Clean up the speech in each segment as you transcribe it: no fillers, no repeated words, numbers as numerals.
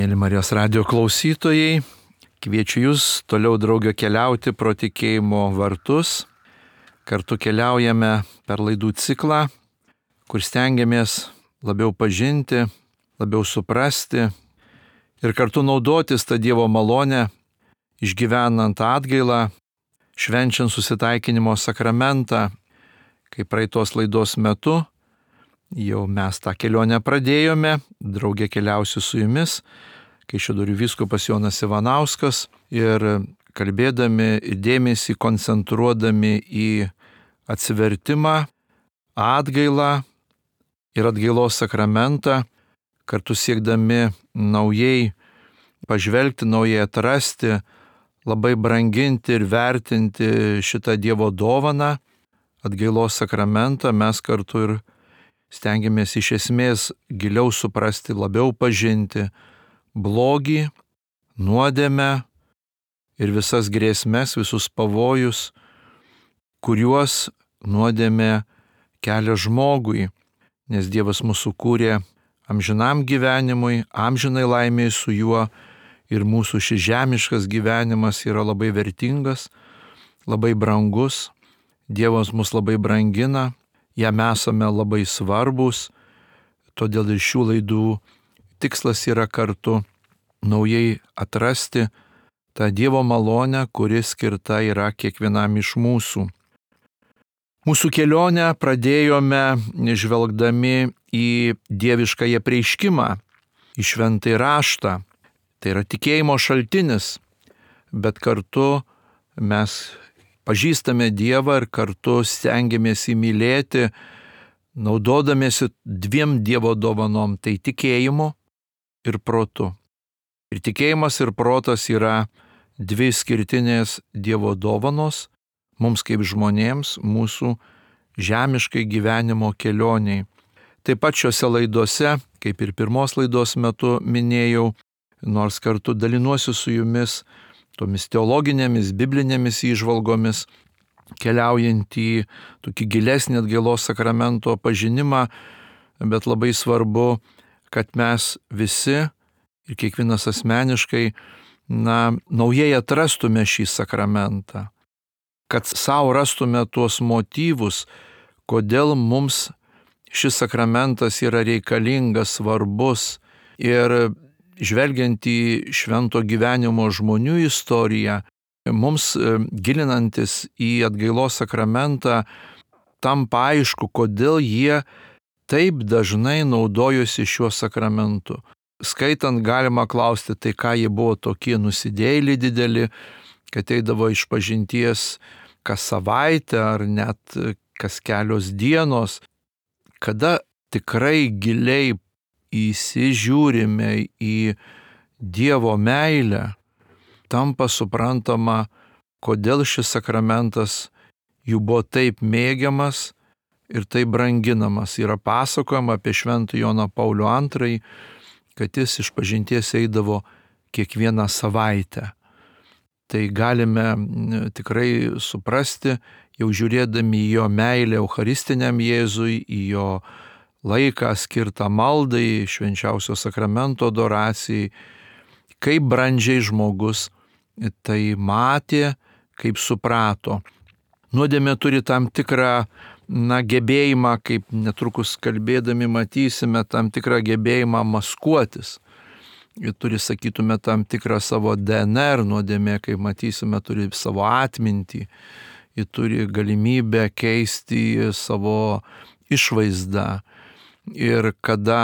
Mėly Marijos radijo klausytojai, kviečiu Jūs toliau draugio keliauti pro tikėjimo vartus. Kartu keliaujame per laidų ciklą, kur stengiamės labiau pažinti, labiau suprasti ir kartu naudotis tą Dievo malonę, išgyvenant atgailą, švenčiant susitaikinimo sakramentą, kaip praeitos laidos metu. Jau mes tą kelionę pradėjome, draugė keliausiu su Jumis, Kaišiadorių vyskupas Jonas Ivanauskas, ir kalbėdami dėmesį, koncentruodami į atsivertimą, atgailą ir atgailos sakramentą, kartu siekdami naujai pažvelgti, naujai atrasti, labai branginti ir vertinti šitą Dievo dovaną, atgailos sakramentą, mes kartu ir stengiamės iš esmės giliau suprasti, labiau pažinti blogį, nuodėmę ir visas grėsmes, visus pavojus, kuriuos nuodėmė kelia žmogui, nes Dievas mūsų kūrė amžinam gyvenimui, amžinai laimėjai su juo, ir mūsų šis žemiškas gyvenimas yra labai vertingas, labai brangus, Dievas mus labai brangina, jam esame labai svarbus, todėl ir šių laidų tikslas yra kartu naujai atrasti tą Dievo malonę, kuri skirta yra kiekvienam iš mūsų. Mūsų kelionę pradėjome žvelgdami į dieviškąjį apreiškimą, į šventąjį raštą. Tai yra tikėjimo šaltinis, bet kartu mes pažįstame Dievą ir kartu stengiamės įmylėti, naudodamiesi dviem Dievo dovanom, tai tikėjimu ir protu. Ir tikėjimas ir protas yra dvi skirtinės Dievo dovanos mums kaip žmonėms, mūsų žemiškai gyvenimo kelioniai. Taip pat šiuose laidose, kaip ir pirmos laidos metu minėjau, nors kartu dalinuosi su jumis tomis teologinėmis, biblinėmis įžvalgomis, keliaujant į tokį gilesnį atgailos sakramento pažinimą, bet labai svarbu, kad mes visi ir kiekvienas asmeniškai, naujai atrastume šį sakramentą, kad savo rastume tuos motyvus, kodėl mums šis sakramentas yra reikalingas, svarbus, ir žvelgiant į švento gyvenimo žmonių istoriją, mums gilinantis į atgailos sakramentą, tampa aišku, kodėl jie taip dažnai naudojosi šiuo sakramentu. Skaitant galima klausti, tai ką jie buvo tokie nusidėjėliai dideli, kad eidavo išpažinties kas savaitę ar net kas kelios dienos. Kada tikrai giliai įsižiūrime į Dievo meilę, tampa suprantama, kodėl šis sakramentas jų buvo taip mėgiamas ir taip branginamas. Yra pasakojama apie šventą Joną Paulių II, kad jis išpažinties eidavo kiekvieną savaitę. Tai galime tikrai suprasti, jau žiūrėdami į jo meilę eucharistiniam Jėzui, į jo laiką skirtą maldai, švenčiausio sakramento adoracijai, kaip brandžiai žmogus tai matė, kaip suprato. Nuodėmė turi tam tikrą gebėjimą, kaip netrukus kalbėdami matysime, tam tikrą gebėjimą maskuotis. Ir turi, sakytume, tam tikrą savo DNR, nuodėmė, kaip matysime, turi savo atmintį, ji turi galimybę keisti savo išvaizdą. Ir kada,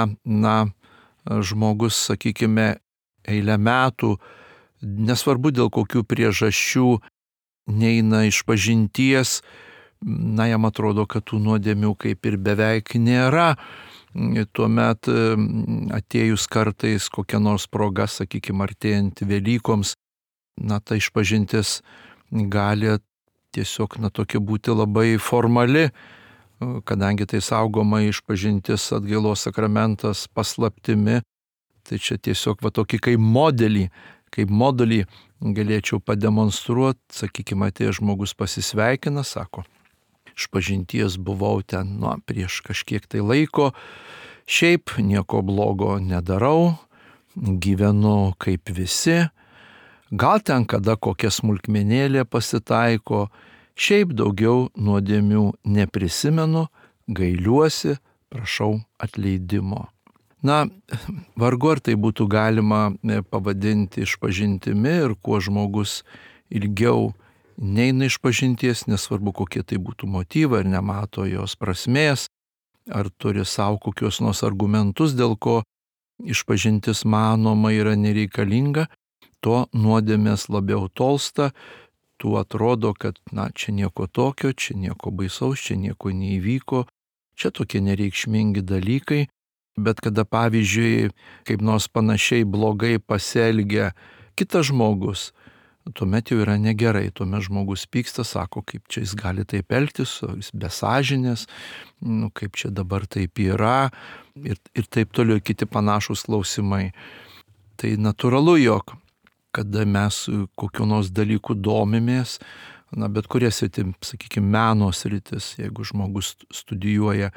žmogus, sakykime, eilę metų, nesvarbu dėl kokių priežasčių, neina išpažinties, jam atrodo, kad tų nuodėmių kaip ir beveik nėra. Tuomet atėjus kartais kokia nors proga, sakykime, artėjant Velykoms, ta išpažintis gali tiesiog tokia būti labai formali, kadangi tai saugoma išpažintis atgailos sakramentas paslaptimi. Tai čia tiesiog tokį kaip modelį galėčiau pademonstruoti, sakykime, atėjęs žmogus pasisveikina, sako, išpažinties buvau ten prieš kažkiek tai laiko, šiaip nieko blogo nedarau, gyvenu kaip visi, gal ten kada kokia smulkmenėlė pasitaiko, šiaip daugiau nuodėmių neprisimenu, gailiuosi, prašau atleidimo. Na, vargu ar tai būtų galima pavadinti išpažintimi ir kuo žmogus ilgiau neina išpažinties, nesvarbu kokie tai būtų motyvai, ar nemato jos prasmės, ar turi savo kokios nors argumentus, dėl ko išpažintis manoma yra nereikalinga, tuo nuodėmės labiau tolsta, tuo atrodo, kad čia nieko tokio, čia nieko baisaus, čia nieko neįvyko, čia tokie nereikšmingi dalykai. Bet kada, pavyzdžiui, kaip nors panašiai blogai pasielgia kitas žmogus, tuomet jau yra negerai, tuomet žmogus pyksta, sako, kaip čia jis gali taip elgtis, jis be sąžinės, kaip čia dabar taip yra ir taip toliau kiti panašus klausimai. Tai natūralu, jog kada mes kokiu nors dalyku domimės, bet kurie sritim, sakykime, meno sritis, jeigu žmogus studijuoja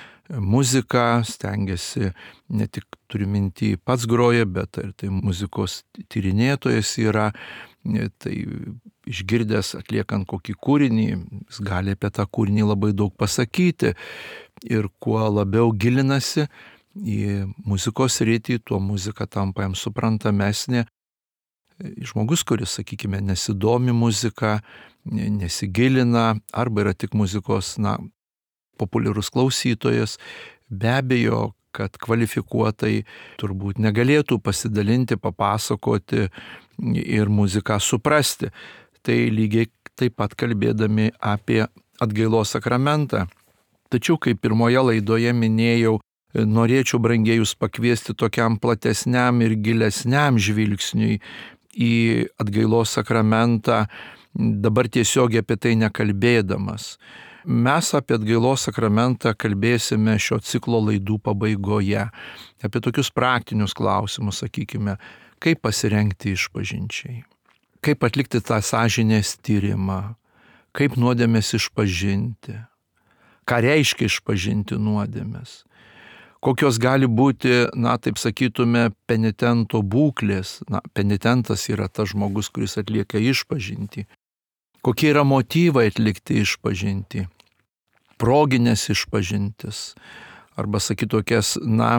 muziką, stengiasi, ne tik turi minti pats groja, bet ir tai muzikos tyrinėtojas yra, tai išgirdęs atliekant kokį kūrinį, jis gali apie tą kūrinį labai daug pasakyti ir kuo labiau gilinasi į muzikos sritį, tuo muzika tampa jam suprantamesnė. Žmogus, kuris, sakykime, nesidomi muzika, nesigilina arba yra tik muzikos, populiarus klausytojas, be abejo, kad kvalifikuotai turbūt negalėtų pasidalinti, papasakoti ir muziką suprasti. Tai lygiai taip pat kalbėdami apie atgailos sakramentą. Tačiau, kaip pirmoje laidoje minėjau, norėčiau brangėjus pakviesti tokiam platesniam ir gilesniam žvilgsniui į atgailos sakramentą, dabar tiesiogiai apie tai nekalbėdamas. Mes apie atgailos sakramentą kalbėsime šio ciklo laidų pabaigoje. Apie tokius praktinius klausimus, sakykime, kaip pasirengti išpažinčiai, kaip atlikti tą sąžinės tyrimą, kaip nuodėmės išpažinti, ką reiškia išpažinti nuodėmės, kokios gali būti, taip sakytume, penitento būklės. Penitentas yra tas žmogus, kuris atlieka išpažintį. Kokie yra motyvai atlikti išpažintį, proginės išpažintis, arba sakyti tokias,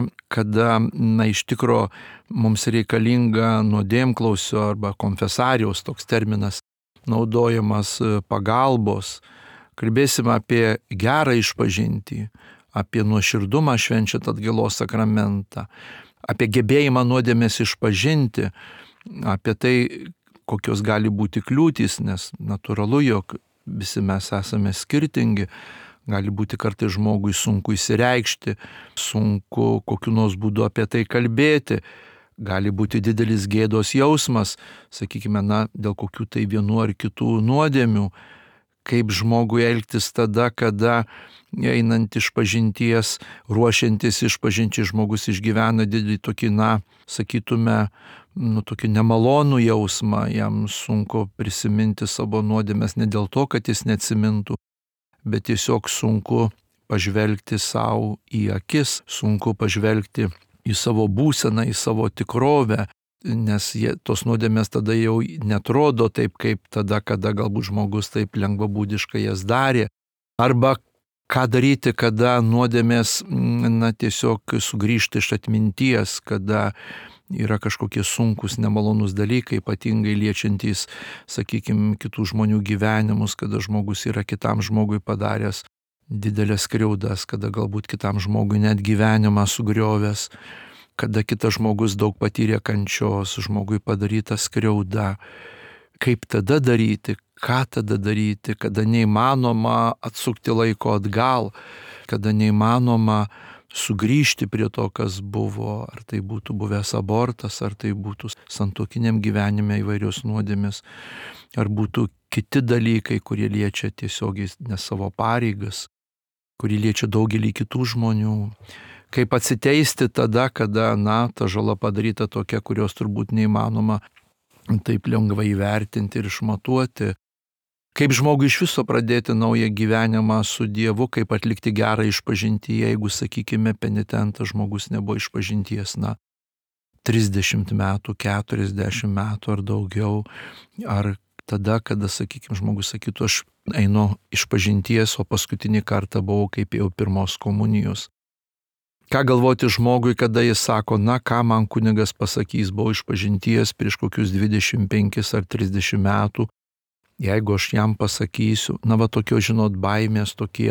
kada, iš tikro mums reikalinga nuodėmklausio arba konfesarijos, toks terminas, naudojamas pagalbos. Kalbėsime apie gerą išpažintį, apie nuoširdumą švenčiant atgailos sakramentą, apie gebėjimą nuodėmės išpažinti, apie tai, kokios gali būti kliūtys, nes natūralu, jog visi mes esame skirtingi, gali būti kartais žmogui sunku įsireikšti, sunku kokiu nors būdu apie tai kalbėti, gali būti didelis gėdos jausmas, sakykime, dėl kokių tai vienų ar kitų nuodėmių, kaip žmogui elgtis tada, kada einant išpažinties, ruošiantis išpažinčiai žmogus išgyvena didelį tokį, sakytume, tokį nemalonų jausmą, jam sunku prisiminti savo nuodėmes ne dėl to, kad jis neatsimintų, bet tiesiog sunku pažvelgti savo į akis, sunku pažvelgti į savo būseną, į savo tikrovę, nes tos nuodėmės tada jau netrodo taip, kaip tada, kada galbūt žmogus taip lengvabūdiškai jas darė. Arba ką daryti, kada nuodėmės tiesiog sugrįžta iš atminties, kada yra kažkokie sunkus, nemalonus dalykai, ypatingai liečiantys, sakykime, kitų žmonių gyvenimus, kada žmogus yra kitam žmogui padaręs didelės skriaudas, kada galbūt kitam žmogui net gyvenimą sugriovęs, kada kitas žmogus daug patyrė kančios, žmogui padaryta skriauda. Kaip tada daryti, ką tada daryti, kada neįmanoma atsukti laiko atgal, kada neįmanoma sugrįžti prie to, kas buvo, ar tai būtų buvęs abortas, ar tai būtų santuokiniam gyvenime įvairios nuodėmės, ar būtų kiti dalykai, kurie liečia tiesiogiai ne savo pareigas, kurie liečia daugelį kitų žmonių. Kaip atsiteisti tada, kada, ta žala padaryta tokia, kurios turbūt neįmanoma taip lengvai įvertinti ir išmatuoti. Kaip žmogui iš viso pradėti naują gyvenimą su Dievu, kaip atlikti gerą išpažintį, jeigu, sakykime, penitentas žmogus nebuvo išpažinties. 30 metų, 40 metų ar daugiau, ar tada, kada, sakykime, žmogus sakytų, aš einu išpažinties, o paskutinį kartą buvau kaip jau pirmos komunijos. Ką galvoti žmogui, kada jis sako, na, ką man kunigas pasakys, buvau išpažinties prieš kokius 25 ar 30 metų, jeigu aš jam pasakysiu, na, va tokio, žinot, baimės, tokie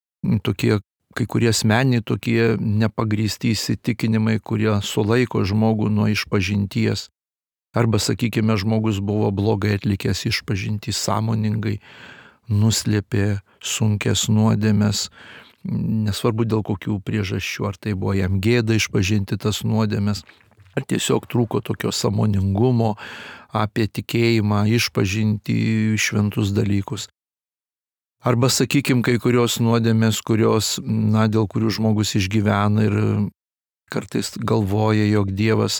kai kurie asmeniniai tokie nepagrįsti įsitikinimai, kurie sulaiko žmogų nuo išpažinties. Arba, sakykime, žmogus buvo blogai atlikęs išpažintį, sąmoningai nuslėpė sunkes nuodėmes, nesvarbu dėl kokių priežasčių, ar tai buvo jam gėda išpažinti tas nuodėmes, ar tiesiog trūko tokio sąmoningumo apie tikėjimą, išpažinti šventus dalykus. Arba, sakykime, kai kurios nuodėmės, dėl kurių žmogus išgyvena ir kartais galvoja, jog Dievas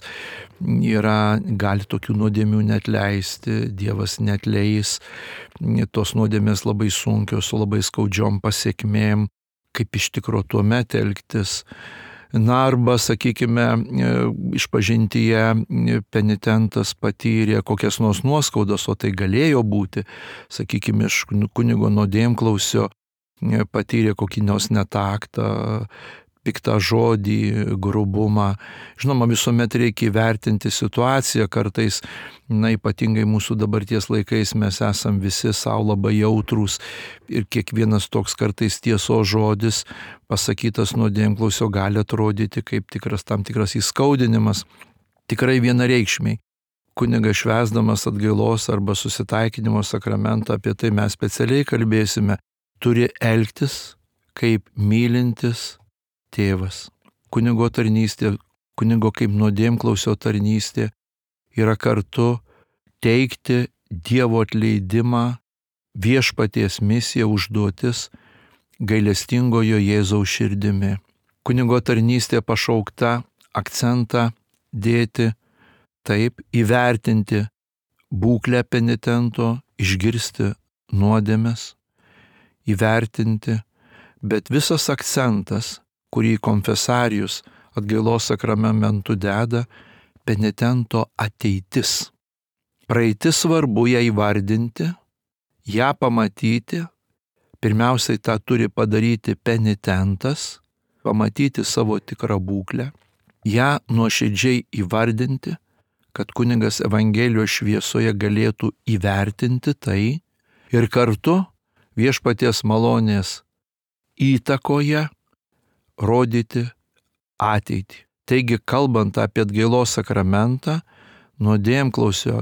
gali tokių nuodėmių neatleisti, Dievas neatleis, tos nuodėmės labai sunkios, su labai skaudžiom pasiekmėm, kaip iš tikro tuomet elgtis. Na, arba, sakykime, išpažintyje penitentas patyrė kokias nors nuoskaudas, o tai galėjo būti, sakykime, iš kunigo nuodėmklausio patyrė kokį nors netaktą, piktą žodį, grubumą. Žinoma, visuomet reikia įvertinti situaciją, kartais, ypatingai mūsų dabarties laikais mes esam visi savo labai jautrūs ir kiekvienas toks kartais tiesos žodis pasakytas nuodėmklausio gali atrodyti kaip tam tikras įskaudinimas, tikrai vienareikšmiai. Kunigas švęsdamas atgailos arba susitaikinimo sakramentą, apie tai mes specialiai kalbėsime, turi elgtis kaip mylintis tėvas. Kunigo tarnystė, kunigo kaip nuodėmklausio tarnystė yra kartu teikti Dievo atleidimą, viešpaties misija, užduotis gailestingojo Jėzaus širdimi. Kunigo tarnystė pašaukta akcentą dėti taip, įvertinti būklę penitento, išgirsti nuodėmes, įvertinti, bet visas akcentas, kurį konfesarius atgailos sakramentu deda, penitento ateitis. Praeitis svarbu ją įvardinti, ją pamatyti, pirmiausiai tą turi padaryti penitentas, pamatyti savo tikrą būklę, ją nuoširdžiai įvardinti, kad kunigas Evangelijos šviesoje galėtų įvertinti tai ir kartu viešpaties malonės įtakoje rodyti ateitį. Taigi, kalbant apie atgailos sakramentą, nuodėmklausio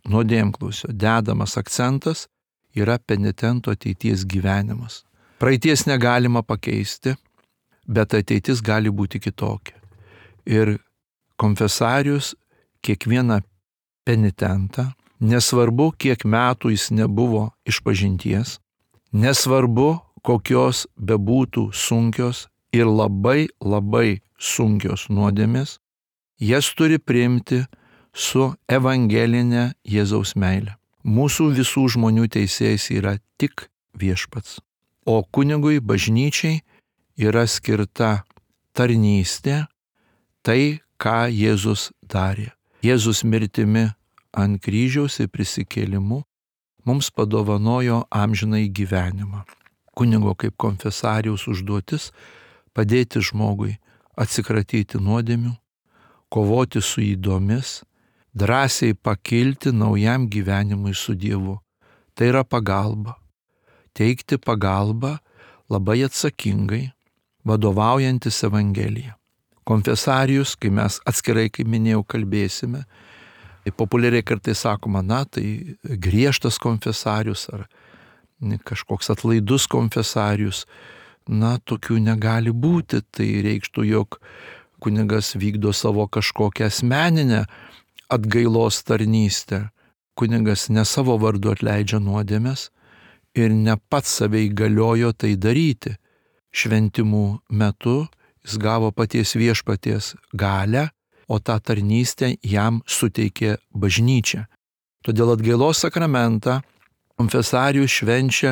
dedamas akcentas yra penitento ateities gyvenimas. Praeities negalima pakeisti, bet ateitis gali būti kitokia. Ir konfesarius kiekvieną penitentą, nesvarbu, kiek metų jis nebuvo išpažinties, nesvarbu, kokios bebūtų sunkios ir labai, labai sunkios nuodėmės, jas turi priimti su evangelinė Jėzaus meilė. Mūsų visų žmonių teisėjas yra tik viešpats. O kunigui, bažnyčiai yra skirta tarnystė, tai, ką Jėzus darė. Jėzus mirtimi ant kryžiaus ir prisikėlimu mums padovanojo amžinąjį gyvenimą. Kunigo kaip konfesariaus užduotis padėti žmogui atsikratyti nuodėmių, kovoti su ydomis, drąsiai pakilti naujam gyvenimui su Dievu. Tai yra pagalba. Teikti pagalbą labai atsakingai, vadovaujantis Evangelija. Konfesarius, kai mes atskirai, kaip minėjau, kalbėsime, tai populiariai kartais sakoma, tai griežtas konfesarius ar kažkoks atlaidus konfesarius, tokių negali būti. Tai reikštų, jog kunigas vykdo savo kažkokią asmeninę atgailos tarnystę. Kunigas ne savo vardu atleidžia nuodėmes ir ne pats save įgaliojo tai daryti. Šventimų metu jis gavo paties viešpaties galią, o tą tarnystę jam suteikė bažnyčia. Todėl atgailos sakramentą konfesarius švenčia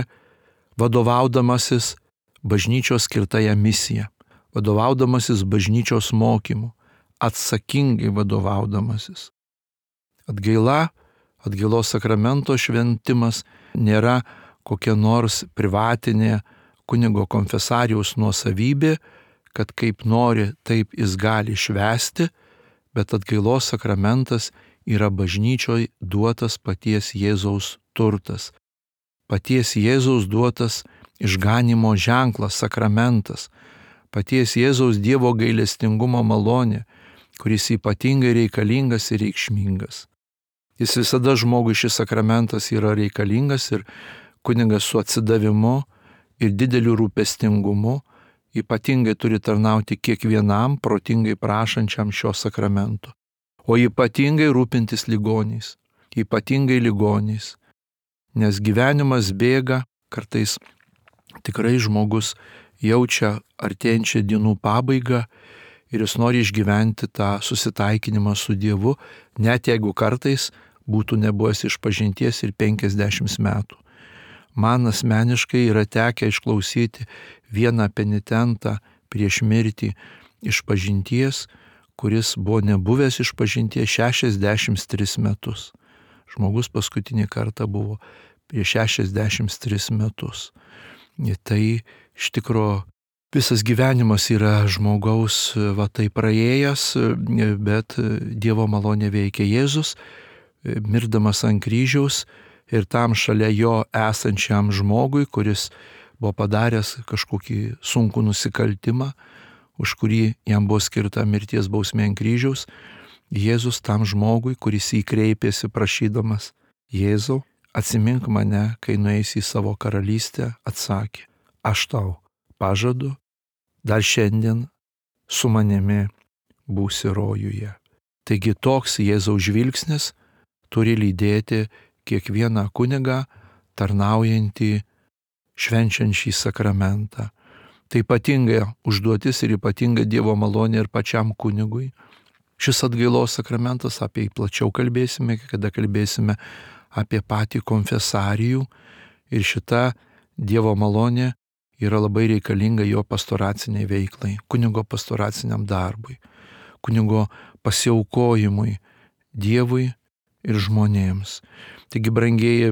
vadovaudamasis bažnyčios skirtąją misiją, vadovaudamasis bažnyčios mokymu, atsakingai vadovaudamasis. Atgailos sakramento šventimas nėra kokia nors privatinė kunigo konfesarijaus nuosavybė, kad kaip nori, taip jis gali švęsti, bet atgailos sakramentas yra bažnyčioj duotas paties Jėzaus turtas. Paties Jėzaus duotas išganymo ženklas, sakramentas. Paties Jėzaus Dievo gailestingumo malonė, kuris ypatingai reikalingas ir reikšmingas. Jis visada žmogui šis sakramentas yra reikalingas ir kunigas su atsidavimu ir dideliu rūpestingumu ypatingai turi tarnauti kiekvienam protingai prašančiam šio sakramento. O ypatingai rūpintis ligoniais. Ypatingai ligoniais. Nes gyvenimas bėga, kartais tikrai žmogus jaučia artėjančią dienų pabaigą ir jis nori išgyventi tą susitaikinimą su Dievu, net jeigu kartais būtų nebuvęs išpažinties ir 50 metų. Man asmeniškai yra tekę išklausyti vieną penitentą prieš mirtį išpažinties, kuris buvo nebuvęs išpažinties 63 metus. Žmogus paskutinį kartą buvo prieš 63 metus. Ir tai iš tikrųjų visas gyvenimas yra žmogaus tai praėjęs, bet Dievo malonė veikia. Jėzus, mirdamas ant kryžiaus ir tam šalia jo esančiam žmogui, kuris buvo padaręs kažkokį sunkų nusikaltimą, už kurį jam buvo skirta mirties bausmė ant kryžiaus, Jėzus tam žmogui, kuris jį kreipėsi prašydamas: Jėzau, atsimink mane, kai nueisi į savo karalystę, atsakė: aš tau pažadu, dar šiandien su manimi būsi rojuje. Taigi toks Jėzaus žvilgsnis turi lydėti kiekvieną kunigą tarnaujantį, švenčiant šį sakramentą. Tai ypatinga užduotis ir ypatinga Dievo malonė ir pačiam kunigui. Šis atgailos sakramentas, apie jį plačiau kalbėsime, kada kalbėsime apie patį konfesarijų, ir šita Dievo malonė yra labai reikalinga jo pastoraciniai veiklai, kunigo pastoraciniam darbui, kunigo pasiaukojimui Dievui ir žmonėms. Taigi, brangieji,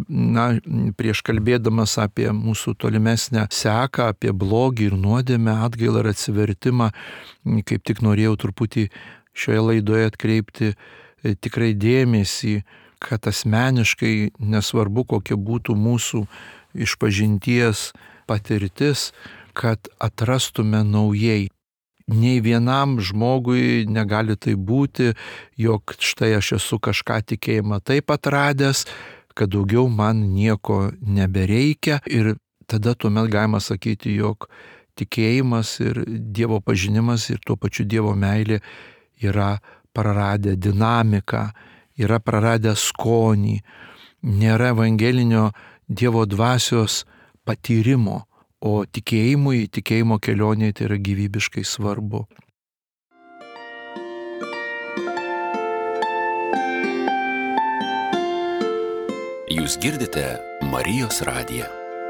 prieš kalbėdamas apie mūsų tolimesnę seką, apie blogį ir nuodėmę, atgailą ir atsivertimą, kaip tik norėjau truputį šioje laidoje atkreipti tikrai dėmesį, kad asmeniškai, nesvarbu kokia būtų mūsų išpažinties patirtis, kad atrastume naujai. Nei vienam žmogui negali tai būti, jog štai aš esu kažką tikėjimą taip atradęs, kad daugiau man nieko nebereikia, ir tada tuomet galima sakyti, jog tikėjimas ir Dievo pažinimas ir tuo pačiu Dievo meilė yra praradę dinamiką, yra praradę skonį, nėra evangelinio Dievo dvasios patyrimo. O tikėjimo kelionėje tai yra gyvybiškai svarbu. Jūs girdite Marijos radiją.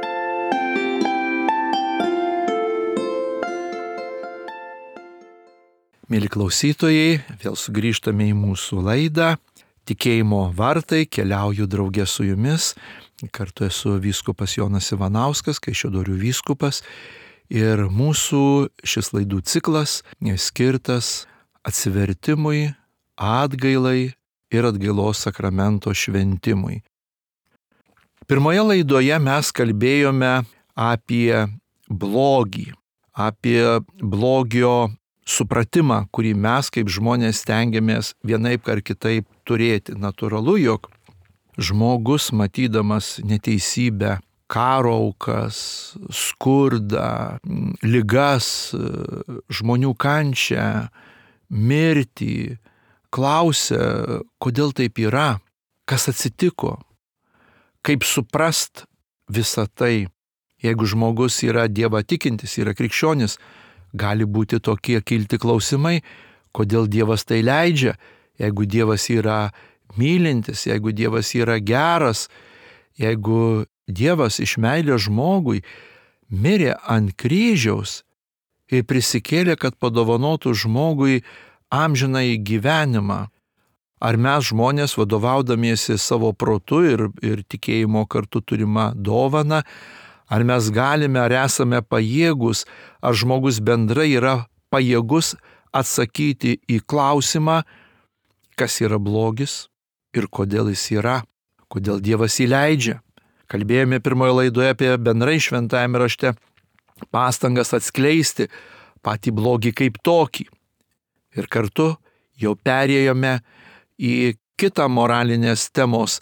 Mėly klausytojai, vėl sugrįžtame į mūsų laidą. Tikėjimo vartai, keliauju drauge su jumis. Kartu esu vyskupas Jonas Ivanauskas, Kaišiadorių vyskupas, ir mūsų šis laidų ciklas skirtas atsivertimui, atgailai ir atgailos sakramento šventimui. Pirmoje laidoje mes kalbėjome apie blogį, apie blogio supratimą, kurį mes kaip žmonės stengiamės vienaip ar kitaip turėti. Natūralu, jog žmogus, matydamas neteisybę, karo aukas, skurdą, ligas, žmonių kančią, mirtį, klausia, kodėl taip yra, kas atsitiko, kaip suprast visą tai. Jeigu žmogus yra Dievą tikintis, yra krikščionis, gali būti tokie kilti klausimai, kodėl Dievas tai leidžia, jeigu Dievas yra mylintis, jeigu Dievas yra geras, jeigu Dievas iš meilės žmogui mirė ant kryžiaus ir prisikėlė, kad padovanotų žmogui amžinąjį gyvenimą. Ar mes žmonės, vadovaudamiesi savo protu ir tikėjimo kartu turimą dovaną, ar mes galime, ar esame pajėgus, ar žmogus bendrai yra pajėgus atsakyti į klausimą, kas yra blogis ir kodėl jis yra, kodėl Dievas jį leidžia. Kalbėjome pirmoje laidoje apie bendrai šventajame rašte pastangas atskleisti patį blogį kaip tokį. Ir kartu jau perėjome į kitą moralinės temos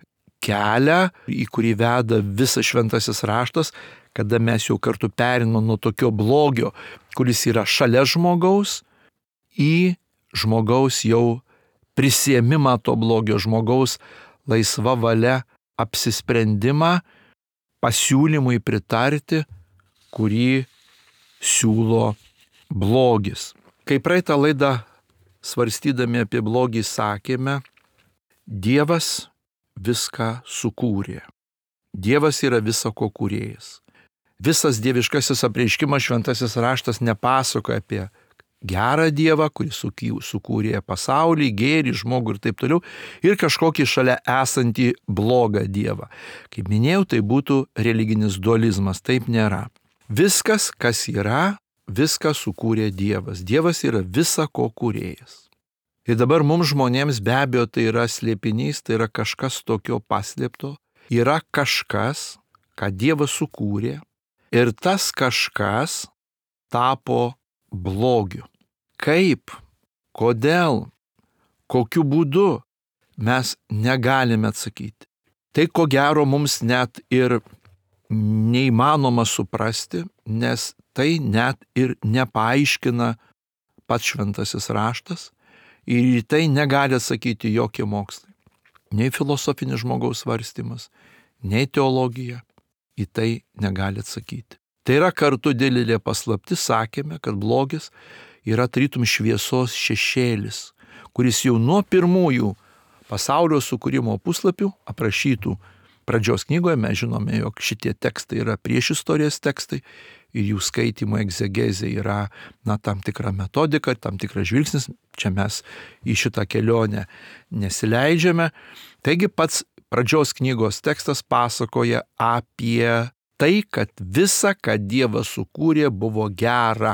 kelią, į kurį veda visas šventasis raštas, kada mes jau kartu perinom nuo tokio blogio, kuris yra šalia žmogaus, į žmogaus jau prisiėmimą to blogio, žmogaus laisva valia apsisprendimą pasiūlymui pritarti, kurį siūlo blogis. Kai praeitą laidą svarstydami apie blogį sakėme, Dievas viską sukūrė. Dievas yra visako kūrėjas. Visas dieviškasis apreiškimas šventasis raštas nepasakoja apie gerą Dievą, kuris sukūrė pasaulį, gėrį, žmogų ir taip toliau, ir kažkokį šalia esantį blogą Dievą. Kaip minėjau, tai būtų religinis dualizmas, taip nėra. Viskas, kas yra, viską sukūrė Dievas. Dievas yra visako kūrėjas. Ir dabar mums žmonėms be abejo tai yra slėpinys, tai yra kažkas tokio paslėpto, yra kažkas, ką Dievas sukūrė, ir tas kažkas tapo blogiu. Kaip, kodėl, kokiu būdu mes negalime atsakyti. Tai ko gero mums net ir neįmanoma suprasti, nes tai net ir nepaaiškina pats šventasis raštas ir į tai negali atsakyti jokie mokslai. Nei filosofinis žmogaus svarstymas, nei teologija į tai negali atsakyti. Tai yra kartu didelė paslaptis, sakėme, kad blogis yra tarytum šviesos šešėlis, kuris jau nuo pirmųjų pasaulio sukūrimo puslapių aprašytų pradžios knygoje, mes žinome, jog šitie tekstai yra priešistorės tekstai ir jų skaitimo egzegezė yra tam tikra metodika, tam tikras žvilgsnis, čia mes į šitą kelionę nesileidžiame. Taigi pats pradžios knygos tekstas pasakoja apie tai, kad visa, ką Dievas sukūrė, buvo gera.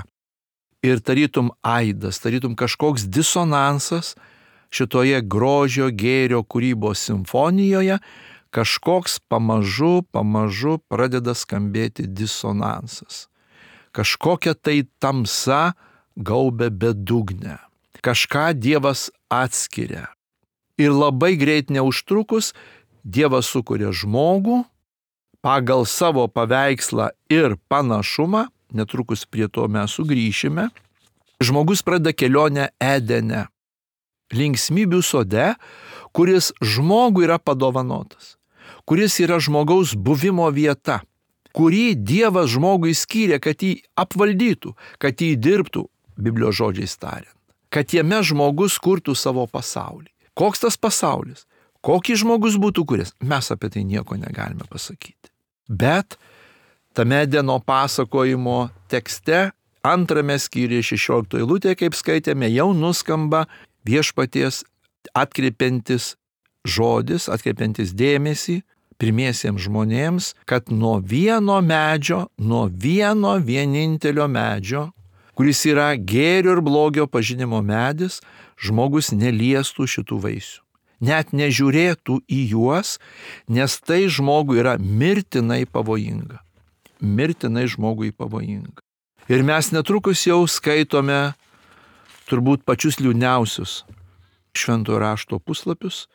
Ir tarytum aidas, tarytum kažkoks disonansas šitoje grožio, gėrio kūrybos simfonijoje, kažkoks pamažu pradeda skambėti disonansas. Kažkokia tai tamsa gaubia bedugnę. Kažką Dievas atskiria. Ir labai greit neužtrukus Dievas sukuria žmogų pagal savo paveikslą ir panašumą, netrukus prie to mes sugrįšime. Žmogus pradeda kelionę Edene, linksmybių sode, kuris žmogui yra padovanotas, kuris yra žmogaus buvimo vieta, kurį Dievas žmogui skyrė, kad jį apvaldytų, kad jį dirbtų, Biblijos žodžiais tariant, kad jame žmogus kurtų savo pasaulį. Koks tas pasaulis? Kokį žmogus būtų kūręs? Mes apie tai nieko negalime pasakyti. Bet tame Edeno pasakojimo tekste, antrame skyriuje 16 eilutėje, kaip skaitėme, jau nuskamba viešpaties atkreipiantis žodis, atkreipiantis dėmesį pirmiesiems žmonėms, kad nuo vieno medžio, nuo vieno vienintelio medžio, kuris yra gėrio ir blogio pažinimo medis, žmogus neliestų šitų vaisių. Net nežiūrėtų į juos, nes tai žmogui yra mirtinai pavojinga. Mirtinai žmogui pavojinga. Ir mes netrukus jau skaitome turbūt pačius liūdniausius šventojo rašto puslapius,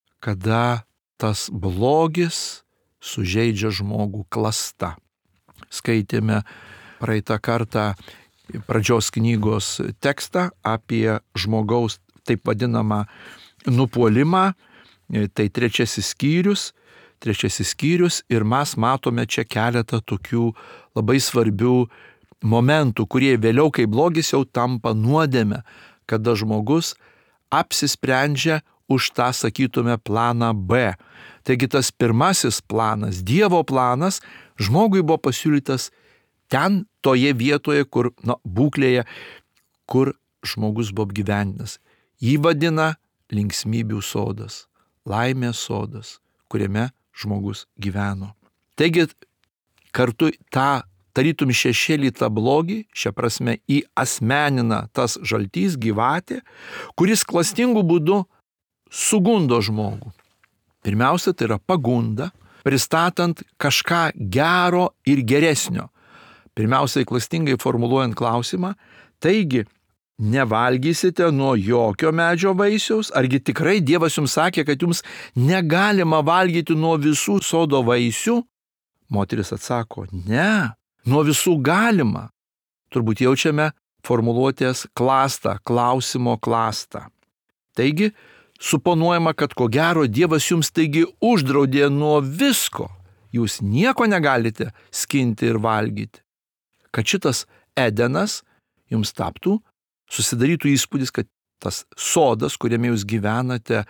kada tas blogis sužeidžia žmogų klasta. Skaitėme praeitą kartą pradžios knygos tekstą apie žmogaus taip vadinamą nupuolimą, tai trečiasis skyrius ir mes matome čia keletą tokių labai svarbių momentų, kurie vėliau, kai blogis jau tampa nuodėme, kada žmogus apsisprendžia už tą, sakytume, planą B. Taigi tas pirmasis planas, Dievo planas, žmogui buvo pasiūlytas ten, toje vietoje, kur, būklėje, kur žmogus buvo apgyvendintas. Jį vadina linksmybių sodas, laimės sodas, kuriame žmogus gyveno. Taigi, kartu tą tarytum šešėlį, tą blogį, šia prasme įasmenina tas žaltys, gyvatė, kuris klastingų būdu sugundo žmogų. Pirmiausia, tai yra pagunda, pristatant kažką gero ir geresnio. Pirmiausiai, klastingai formuluojant klausimą, taigi, nevalgysite nuo jokio medžio vaisiaus, argi tikrai Dievas jums sakė, kad jums negalima valgyti nuo visų sodo vaisių? Moteris atsako, ne, nuo visų galima. Turbūt jaučiame formuluotės klastą, klausimo klastą. Taigi, suponuojama, kad ko gero Dievas jums taigi uždraudė nuo visko. Jūs nieko negalite skinti ir valgyti. Kad šitas Edenas jums taptų, susidarytų įspūdis, kad tas sodas, kuriame jūs gyvenate,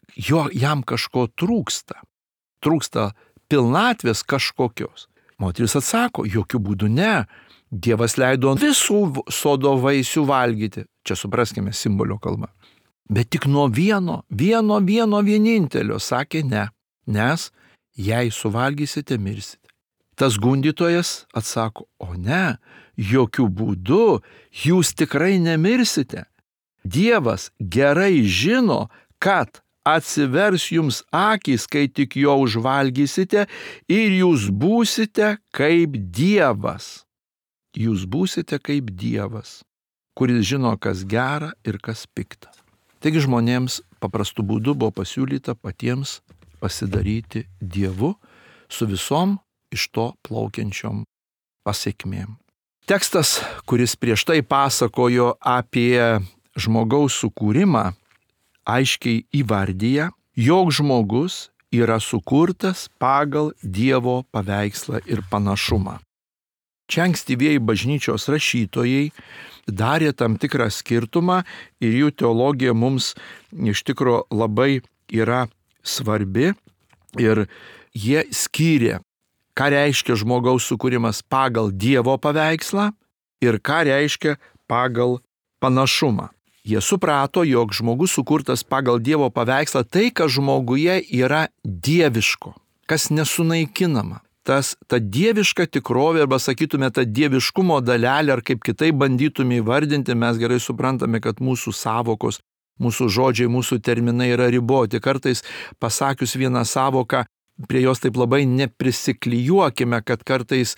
jam kažko trūksta. Trūksta pilnatvės kažkokios. Moteris atsako, jokių būdų ne. Dievas leido visų sodo vaisių valgyti. Čia supraskime simbolio kalbą. Bet tik nuo vieno vienintelio sakė ne, nes jei suvalgysite, mirsite. Tas gundytojas atsako, o ne, jokių būdų, jūs tikrai nemirsite. Dievas gerai žino, kad atsivers jums akys, kai tik jo užvalgysite ir jūs būsite kaip Dievas. Jūs būsite kaip Dievas, kuris žino, kas gera ir kas pikta. Taigi žmonėms paprastų būdų buvo pasiūlyta patiems pasidaryti Dievu su visom iš to plaukiančiom pasekmėm. Tekstas, kuris prieš tai pasakojo apie žmogaus sukūrimą, aiškiai įvardyja, jog žmogus yra sukurtas pagal Dievo paveikslą ir panašumą. Čia ankstyvieji bažnyčios rašytojai darė tam tikrą skirtumą ir jų teologija mums iš tikro labai yra svarbi ir jie skyrė, ką reiškia žmogaus sukūrimas pagal Dievo paveikslą ir ką reiškia pagal panašumą. Jie suprato, jog žmogus sukurtas pagal Dievo paveikslą tai, kas žmoguje yra dieviško, kas nesunaikinama. Ta dieviška tikrovė, arba sakytume, ta dieviškumo dalelė, ar kaip kitaip bandytume įvardinti, mes gerai suprantame, kad mūsų savokos, mūsų žodžiai, mūsų terminai yra riboti. Kartais pasakius vieną savoką, prie jos taip labai neprisiklijuokime, kad kartais,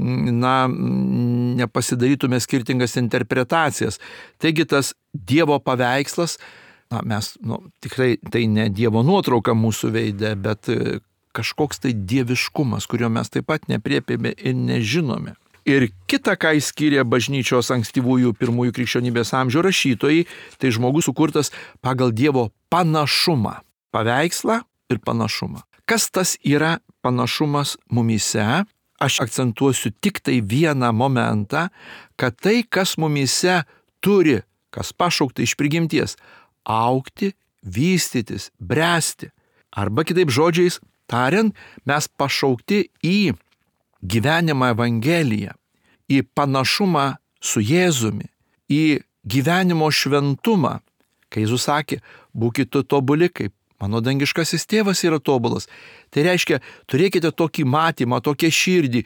nepasidarytume skirtingas interpretacijas. Taigi tas Dievo paveikslas, mes, tikrai tai ne Dievo nuotrauka mūsų veide, bet kažkoks tai dieviškumas, kurio mes taip pat nepriepėme ir nežinome. Ir kita, ką įskyrė bažnyčios ankstyvųjų pirmųjų krikščionybės amžių rašytojai, tai žmogus sukurtas pagal Dievo panašumą. Paveikslą ir panašumą. Kas tas yra panašumas mumyse? Aš akcentuosiu tik tai vieną momentą, kad tai, kas mumyse turi, kas pašaukta iš prigimties, augti, vystytis, bręsti. Arba kitaip žodžiais tariant, mes pašaukti į gyvenimą Evangeliją, į panašumą su Jėzumi, į gyvenimo šventumą. Kai Jėzus sakė, būkite tobuli, kaip mano dangiškasis tėvas yra tobulas. Tai reiškia, turėkite tokį matymą, tokią širdį,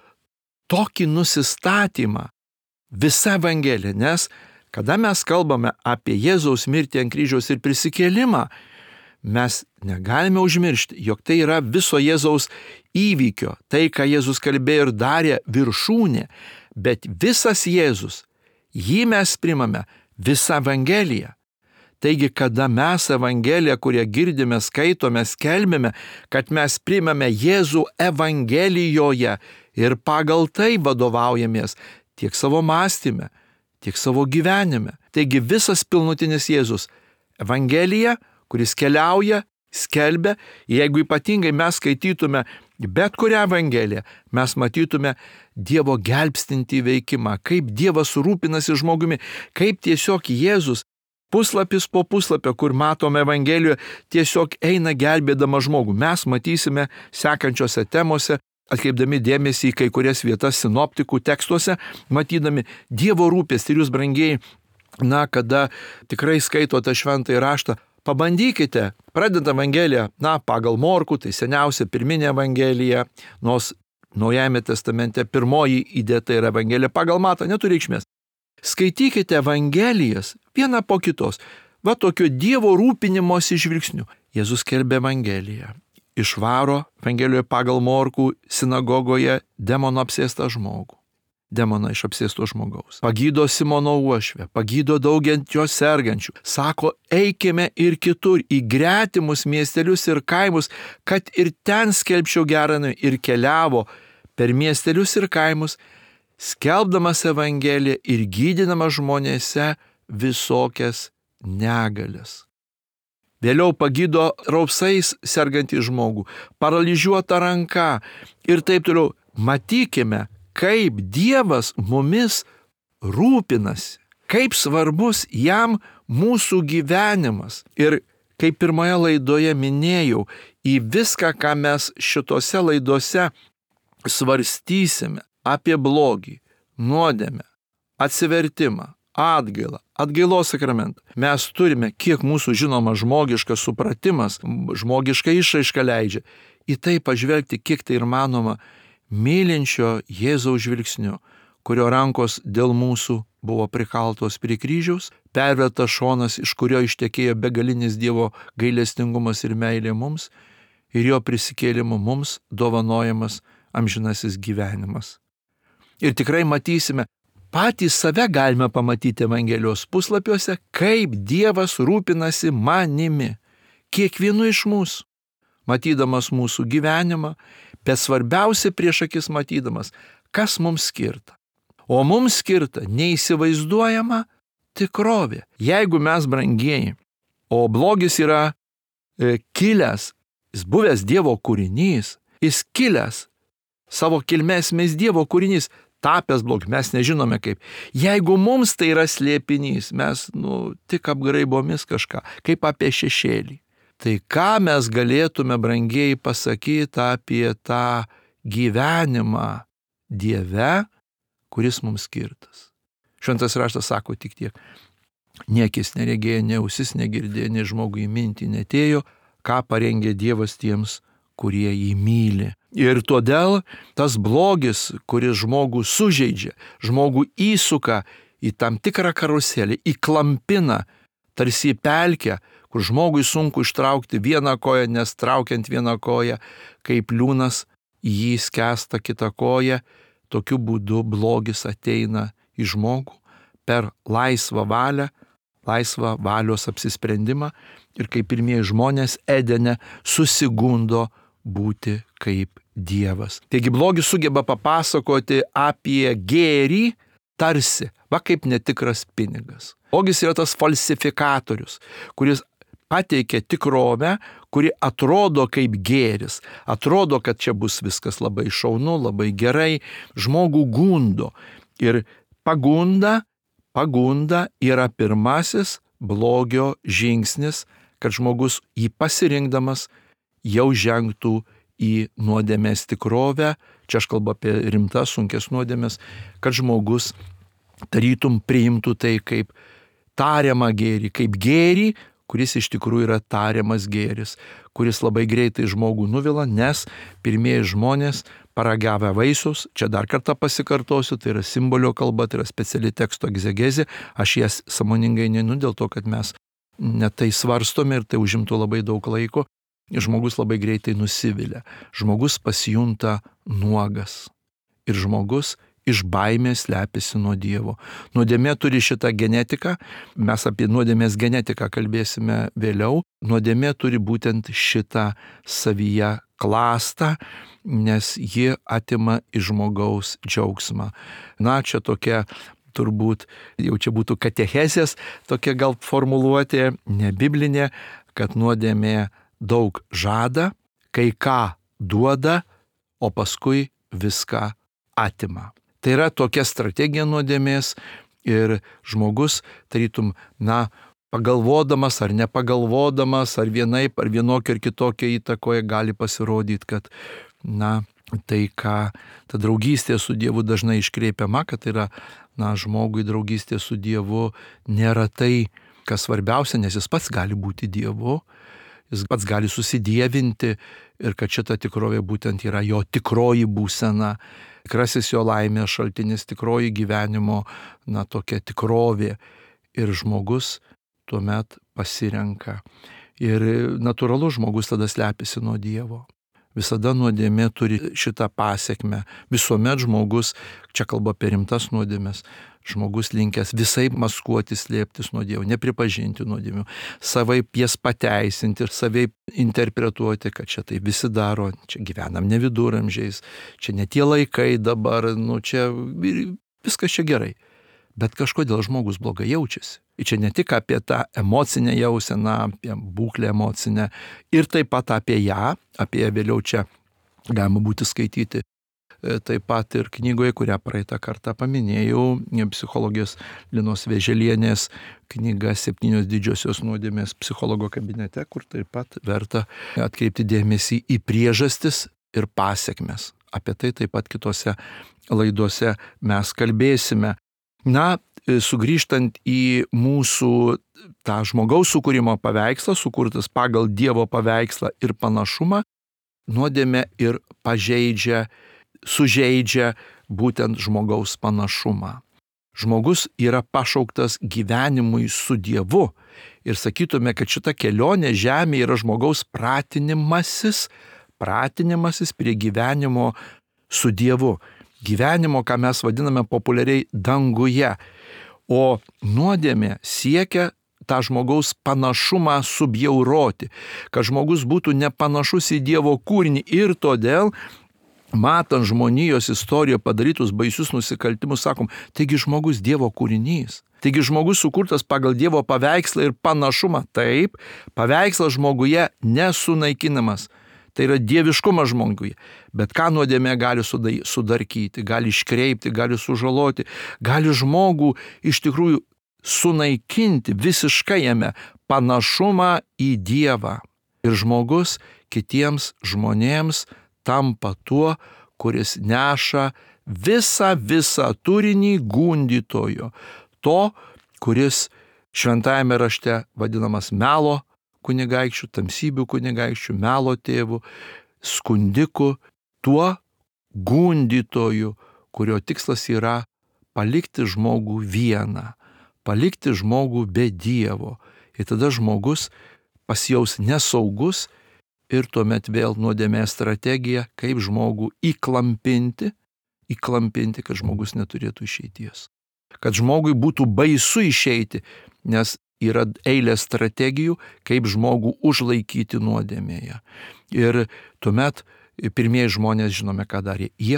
tokį nusistatymą, visą Evangeliją. Nes kada mes kalbame apie Jėzaus mirtį ant kryžiaus ir prisikėlimą, mes negalime užmiršti, jog tai yra viso Jėzaus įvykio, tai, ką Jėzus kalbėjo ir darė, viršūnė, bet visas Jėzus, jį mes primame visą Evangeliją. Taigi, kada mes Evangeliją, kurią girdime, skaitome, skelbėme, kad mes primame Jėzų Evangelijoje ir pagal tai vadovaujamės tiek savo mąstyme, tiek savo gyvenime. Taigi visas pilnutinis Jėzus, Evangelija, kuris keliauja, skelbia, jeigu ypatingai mes skaitytume bet kurią Evangeliją, mes matytume Dievo gelbstintį veikimą, kaip Dievas rūpinasi žmogumi, kaip tiesiog Jėzus puslapis po puslapio, kur matome Evangelijoje, tiesiog eina gelbėdama žmogų. Mes matysime sekančiose temose, atkreipdami dėmesį į kai kurias vietas sinoptikų tekstuose, matydami Dievo rūpestį. Ir jūs, brangieji, kada tikrai skaitote šventąjį raštą, pabandykite, pradedant Evangeliją, pagal Morkų, tai seniausia pirminė Evangelija, nors Naujajame testamente pirmoji įdėta yra Evangelija pagal Matą, neturi reikšmės. Skaitykite Evangelijas vieną po kitos, tokio Dievo rūpinimosi žvilgsniu. Jėzus skelbė Evangeliją. Išvaro Evangelijoje pagal Morkų sinagogoje demono apsėstą žmogų. Demoną iš apsėsto žmogaus. Pagydo Simono uošvę, pagydo daug ant jo sergančių. Sako, eikime ir kitur, į gretimus miestelius ir kaimus, kad ir ten skelbčiau gerą naujieną. Ir keliavo per miestelius ir kaimus, skelbdamas Evangeliją ir gydydamas žmonėse visokias negalias. Vėliau pagydo raupsais sergantį žmogų, paralyžiuota ranka ir taip toliau. Matykime, kaip Dievas mumis rūpinasi, kaip svarbus jam mūsų gyvenimas. Ir kaip pirmoje laidoje minėjau, į viską, ką mes šitose laidose svarstysime apie blogį, nuodėmę, atsivertimą, atgailą, atgailos sakramentą, mes turime, kiek mūsų žinoma žmogiškas supratimas, žmogiška išraiška leidžia, į tai pažvelgti, kiek tai ir manoma, mylinčio Jėzaus žvilgsniu, kurio rankos dėl mūsų buvo prikaltos prie kryžiaus, pervertas šonas, iš kurio ištekėjo begalinis Dievo gailestingumas ir meilė mums, ir jo prisikėlimu mums dovanojamas amžinasis gyvenimas. Ir tikrai matysime, patys save galime pamatyti Evangelijos puslapiuose, kaip Dievas rūpinasi manimi, kiekvienu iš mūsų, matydamas mūsų gyvenimą, bet svarbiausia prieš akis matydamas, kas mums skirta. O mums skirta neįsivaizduojama tikrovė. Jeigu mes, brangieji, o blogis yra kilęs, jis buvęs Dievo kūrinys, jis kilęs savo kilmės Dievo kūrinys, tapęs blogis, mes nežinome kaip. Jeigu mums tai yra slėpinys, mes tik apgraibomis kažką, kaip apie šešėlį. Tai ką mes galėtume, brangieji, pasakyti apie tą gyvenimą Dieve, kuris mums skirtas. Šventas raštas sako tik tiek. Niekis neregėjo, ne ausis negirdėjo, ne žmogui mintį netėjo, ką parengė Dievas tiems, kurie jį myli. Ir todėl tas blogis, kuris žmogų sužeidžia, žmogų įsuka į tam tikrą karuselį, įklampina, tarsi į pelkę, kur žmogui sunku ištraukti vieną koją, nes traukiant vieną koją, kaip liūnas į jį skęsta kitą koją, tokiu būdu blogis ateina į žmogų per laisvą valią, laisvą valios apsisprendimą ir kaip pirmieji žmonės Edene susigundo būti kaip Dievas. Taigi blogis sugeba papasakoti apie gėrį tarsi, kaip netikras pinigas. Blogis yra tas falsifikatorius, kuris pateikia tikrovę, kuri atrodo kaip gėris, atrodo, kad čia bus viskas labai šaunu, labai gerai, žmogų gundo. Ir pagunda yra pirmasis blogio žingsnis, kad žmogus jį pasirinkdamas jau žengtų į nuodėmės tikrovę, čia aš kalbu apie rimtas, sunkes nuodėmės, kad žmogus tarytum priimtų tai kaip tariamą gėrį, kaip gėrį, kuris iš tikrųjų yra tariamas gėris, kuris labai greitai žmogų nuvila, nes pirmieji žmonės paragavę vaisius, čia dar kartą pasikartosiu, tai yra simbolio kalba, tai yra speciali teksto egzegezė, aš jas sąmoningai neinu dėl to, kad mes netai svarstome ir tai užimtų labai daug laiko, žmogus labai greitai nusivilia, žmogus pasijunta nuogas ir žmogus iš baimės slepiasi nuo Dievo. Nuodėmė turi šitą genetiką, mes apie nuodėmės genetiką kalbėsime vėliau. Nuodėmė turi būtent šitą savyje klastą, nes ji atima iš žmogaus džiaugsmą. Čia tokia turbūt, jau čia būtų katechezės, tokia gal formuluotė, ne biblinė, kad nuodėmė daug žada, kai ką duoda, o paskui viską atima. Tai yra tokia strategija nuodėmės ir žmogus, tarytum, pagalvodamas ar nepagalvodamas, ar vienaip, ar vienokio ir kitokio įtakoje gali pasirodyti, kad, tai, ką ta draugystė su Dievu dažnai iškreipiama, kad tai yra, žmogui draugystė su Dievu nėra tai, kas svarbiausia, nes jis pats gali būti Dievu, jis pats gali susidievinti ir kad šita tikrovė būtent yra jo tikroji būsena, tikrasis jo laimės šaltinis, tikroji gyvenimo, tokia tikrovė. Ir žmogus tuomet pasirenka. Ir natūralu, žmogus tada slepiasi nuo Dievo. Visada nuodėmė turi šitą pasekmę. Visuomet žmogus, čia kalba apie rimtas nuodėmės, žmogus linkęs visai maskuoti, slėptis nuo Dievo, nepripažinti nuodėmių, savaip jas pateisinti ir savaip interpretuoti, kad čia tai visi daro, čia gyvenam ne viduramžiais, čia ne tie laikai dabar, čia viskas čia gerai. Bet kažkodėl žmogus blogai jaučiasi. Ir čia ne tik apie tą emocinę jauseną, apie būklę emocinę, ir taip pat apie ją vėliau čia galima būti skaityti. Taip pat ir knygoje, kurią praeitą kartą paminėjau, psichologijos Linos Vėželienės knyga 7 didžiosios nuodėmės psichologo kabinete, kur taip pat verta atkreipti dėmesį į priežastis ir pasekmes. Apie tai taip pat kitose laidose mes kalbėsime. Sugrįžtant į mūsų tą žmogaus sukūrimo paveikslą, sukurtas pagal Dievo paveikslą ir panašumą, nuodėmė ir sužeidžia būtent žmogaus panašumą. Žmogus yra pašauktas gyvenimui su Dievu ir sakytume, kad šita kelionė žemėje yra žmogaus pratinimasis prie gyvenimo su Dievu. Gyvenimo, ką mes vadiname populiariai danguje. O nuodėmė siekia tą žmogaus panašumą subjauroti, kad žmogus būtų nepanašus į Dievo kūrinį ir todėl, matant žmonijos istorijoje padarytus baisius nusikaltimus, sakom, taigi žmogus Dievo kūrinys. Taigi žmogus sukurtas pagal Dievo paveikslą ir panašumą. Taip, paveikslas žmoguje nesunaikinamas. Tai yra dieviškumas žmoguje. Bet ką nuodėmė gali sudarkyti, gali iškreipti, gali sužaloti, gali žmogų iš tikrųjų sunaikinti visiškai jame panašumą į Dievą. Ir žmogus kitiems žmonėms tampa tuo, kuris neša visą turinį gundytojo. To, kuris šventajame rašte vadinamas melo kunigaikščių, tamsybių kunigaikščių, melo tėvų, skundikų, tuo gundytoju, kurio tikslas yra palikti žmogų vieną, palikti žmogų be Dievo. Ir tada žmogus pasijaus nesaugus ir tuomet vėl nuodėmės strategija, kaip žmogų įklampinti, kad žmogus neturėtų išeities. Kad žmogui būtų baisu išeiti, nes yra eilė strategijų, kaip žmogų užlaikyti nuodėmėje. Ir tuomet pirmieji žmonės, žinome, ką darė. Jie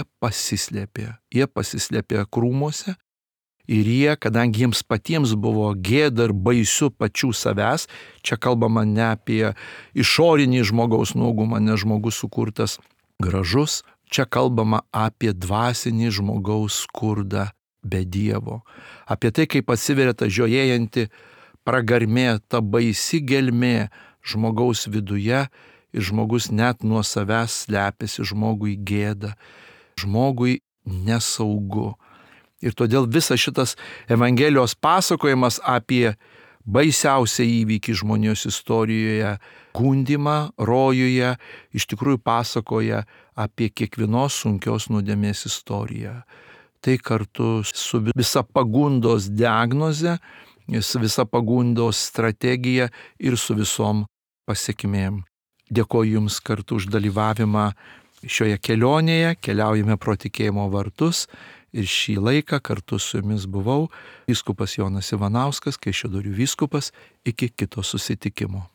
pasislėpė krūmuose ir kadangi jiems patiems buvo gėda ir baisu pačių savęs, čia kalbama ne apie išorinį žmogaus nuogumą, nes žmogus sukurtas gražus, čia kalbama apie dvasinį žmogaus skurdą be Dievo. Apie tai, kaip atsiveria ta žiojėjanti pragarmė, ta baisi gelmė žmogaus viduje ir žmogus net nuo savęs slepiasi, žmogui gėda, žmogui nesaugu. Ir todėl visas šitas Evangelijos pasakojimas apie baisiausią įvykį žmonijos istorijoje, gundymą rojuje, iš tikrųjų pasakoja apie kiekvienos sunkios nuodėmės istoriją. Tai kartu su visa pagundos diagnoze, su visa pagundos strategija ir su visom pasekmėm. Dėkoju Jums kartu už dalyvavimą šioje kelionėje, keliaujame pro tikėjimo vartus ir šį laiką kartu su Jumis buvau vyskupas Jonas Ivanauskas, Kaišiadorių vyskupas, iki kito susitikimo.